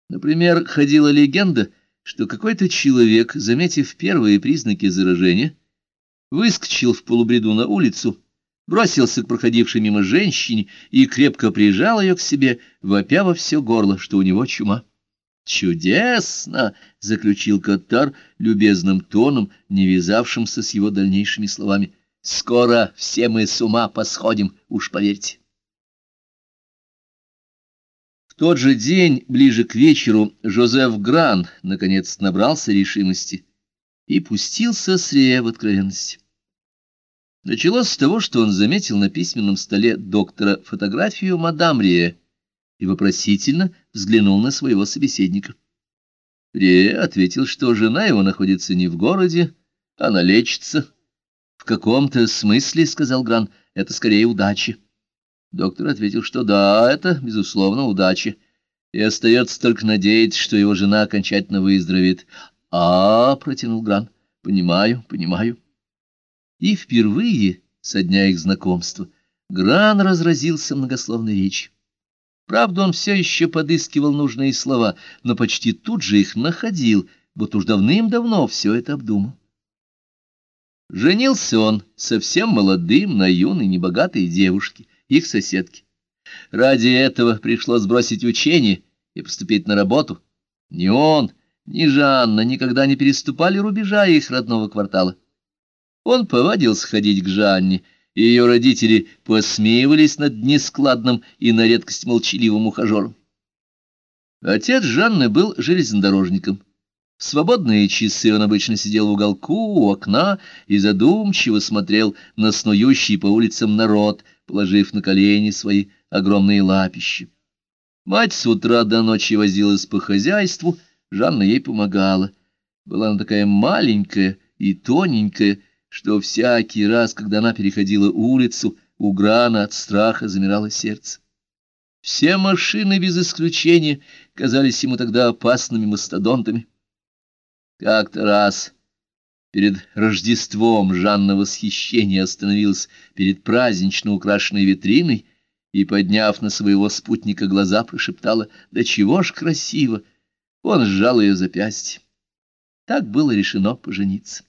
Например, ходила легенда, что какой-то человек, заметив первые признаки заражения, выскочил в полубреду на улицу, бросился к проходившей мимо женщине и крепко прижал ее к себе, вопя во все горло, что у него чума. «Чудесно!» — заключил Коттар любезным тоном, не вязавшимся с его дальнейшими словами. «Скоро все мы с ума посходим, уж поверьте». В тот же день, ближе к вечеру, Жозеф Гран наконец набрался решимости и пустился с Рее в откровенность. Началось с того, что он заметил на письменном столе доктора фотографию мадам Рие и вопросительно взглянул на своего собеседника. Рие ответил, что жена его находится не в городе, она лечится. «В каком-то смысле, — сказал Гран, — это скорее удача». Доктор ответил, что да, это, безусловно, удача, и остается только надеяться, что его жена окончательно выздоровеет. Протянул Гран, — понимаю, понимаю. И впервые со дня их знакомства Гран разразился многословной речью. Правда, он все еще подыскивал нужные слова, но почти тут же их находил, будто уж давным-давно все это обдумал. Женился он совсем молодым на юной небогатой девушке, их соседке. Ради этого пришлось бросить учение и поступить на работу. Ни он, ни Жанна никогда не переступали рубежа их родного квартала. Он повадился ходить к Жанне, и ее родители посмеивались над нескладным и на редкость молчаливым ухажером. Отец Жанны был железнодорожником. В свободные часы он обычно сидел в уголку у окна и задумчиво смотрел на снующий по улицам народ, положив на колени свои огромные лапища. Мать с утра до ночи возилась по хозяйству, Жанна ей помогала. Была она такая маленькая и тоненькая, что всякий раз, когда она переходила улицу, у Грана от страха замирало сердце. Все машины без исключения казались ему тогда опасными мастодонтами. Как-то раз перед Рождеством Жанна в восхищении остановилась перед празднично украшенной витриной и, подняв на своего спутника глаза, прошептала: «Да чего ж красиво!» Он сжал ее запястье. Так было решено пожениться.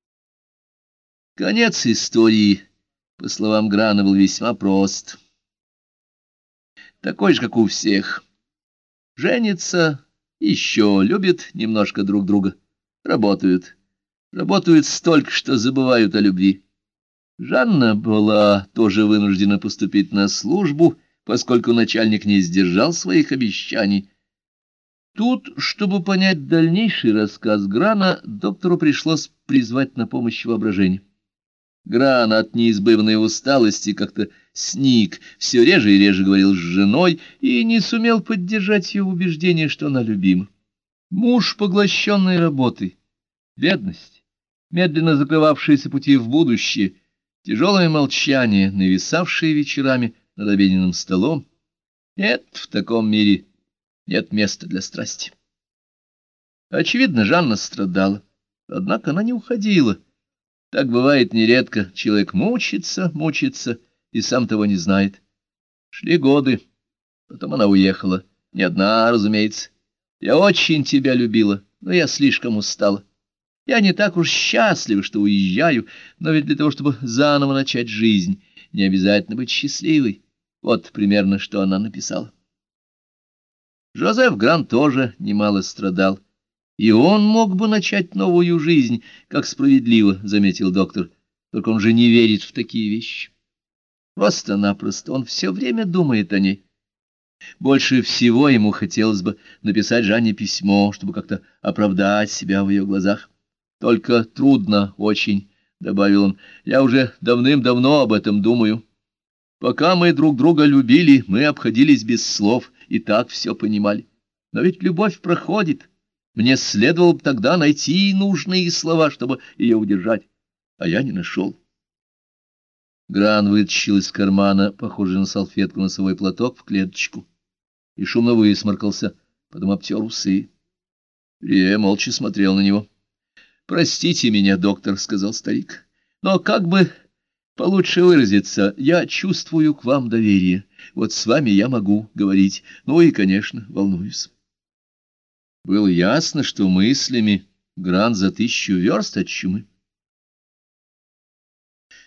Конец истории, по словам Грана, был весьма прост. Такой же, как у всех. Женятся, еще любят немножко друг друга, работают. Работают столько, что забывают о любви. Жанна была тоже вынуждена поступить на службу, поскольку начальник не сдержал своих обещаний. Тут, чтобы понять дальнейший рассказ Грана, доктору пришлось призвать на помощь воображение. Гран от неизбывной усталости как-то сник, все реже и реже говорил с женой и не сумел поддержать ее убеждение, что она любима. Муж, поглощенный работой, бедность, медленно закрывавшиеся пути в будущее, тяжелое молчание, нависавшее вечерами над обеденным столом — нет, в таком мире нет места для страсти. Очевидно, Жанна страдала, однако она не уходила. Так бывает нередко. Человек мучится, мучится и сам того не знает. Шли годы. Потом она уехала. Не одна, разумеется. Я очень тебя любила, но я слишком устала. Я не так уж счастлива, что уезжаю, но ведь для того, чтобы заново начать жизнь, не обязательно быть счастливой. Вот примерно, что она написала. Жозеф Гран тоже немало страдал. И он мог бы начать новую жизнь, как справедливо, — заметил доктор. Только он же не верит в такие вещи. Просто-напросто он все время думает о ней. Больше всего ему хотелось бы написать Жанне письмо, чтобы как-то оправдать себя в ее глазах. Только трудно очень, — добавил он, — я уже давным-давно об этом думаю. Пока мы друг друга любили, мы обходились без слов и так все понимали. Но ведь любовь проходит. Мне следовало бы тогда найти нужные слова, чтобы ее удержать, а я не нашел. Гран вытащил из кармана, похожий на салфетку, носовой платок в клеточку, и шумно высморкался, потом обтер усы. Рие молча смотрел на него. — Простите меня, доктор, — сказал старик, — но как бы получше выразиться, я чувствую к вам доверие. Вот с вами я могу говорить, ну и, конечно, волнуюсь. Было ясно, что мыслями Грант за 1000 верст от чумы.